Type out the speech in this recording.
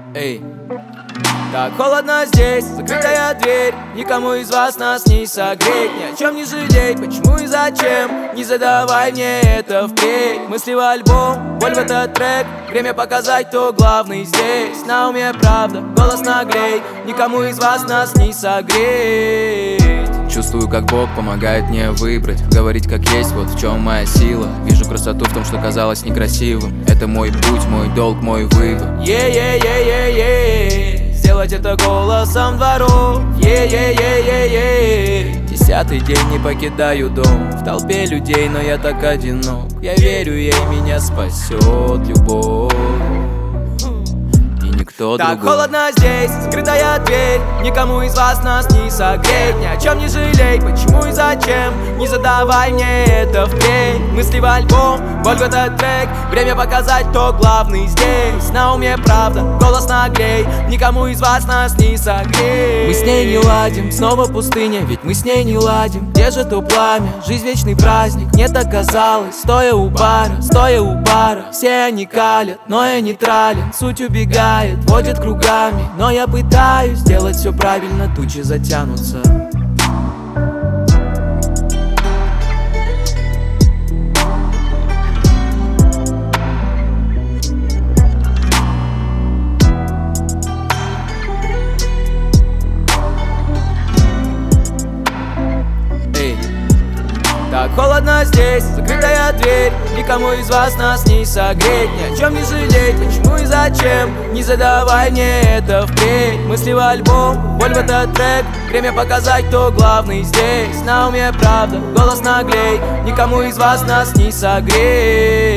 Эй, так холодно здесь, закрытая дверь. Никому из вас нас не согреть. Ни о чем не жалеть, почему и зачем. Не задавай мне это впредь. Мысли в альбом, боль в этот трек. Время показать, кто главный здесь. На уме правда, голос нагрей. Никому из вас нас не согреть. Чувствую, как Бог помогает мне выбрать, говорить как есть, вот в чем моя сила. Вижу красоту в том, что казалось некрасивым. Это мой путь, мой долг, мой выбор. Сделать это голосом дворов. Десятый день не покидаю дом. В толпе людей, но я так одинок. Я верю, ей меня спасет любовь. Так холодно здесь, скрытая дверь. Никому из вас нас не согреть. Ни о чем не жалей, почему и зачем. Не задавай мне это впредь. Мысли в альбом, боль в этот трек. Время показать, кто главный здесь. На уме правда, голос нагрей. Никому из вас нас не согреть. Мы с ней не ладим, снова пустыня, ведь мы с ней не ладим. Где же то пламя, жизнь вечный праздник. Мне так казалось, стоя у бара. Все они калят, но я нейтрален. Суть убегает, водит кругами, но я пытаюсь сделать все правильно, тучи затянутся. Так холодно здесь, закрытая дверь. Никому из вас нас не согреть. Ни о чем не жалеть, почему и зачем. Не задавай мне это впредь. Мысли в альбом, боль в этот трек. Время показать, кто главный здесь. На уме правда, голос наглей. Никому из вас нас не согреть.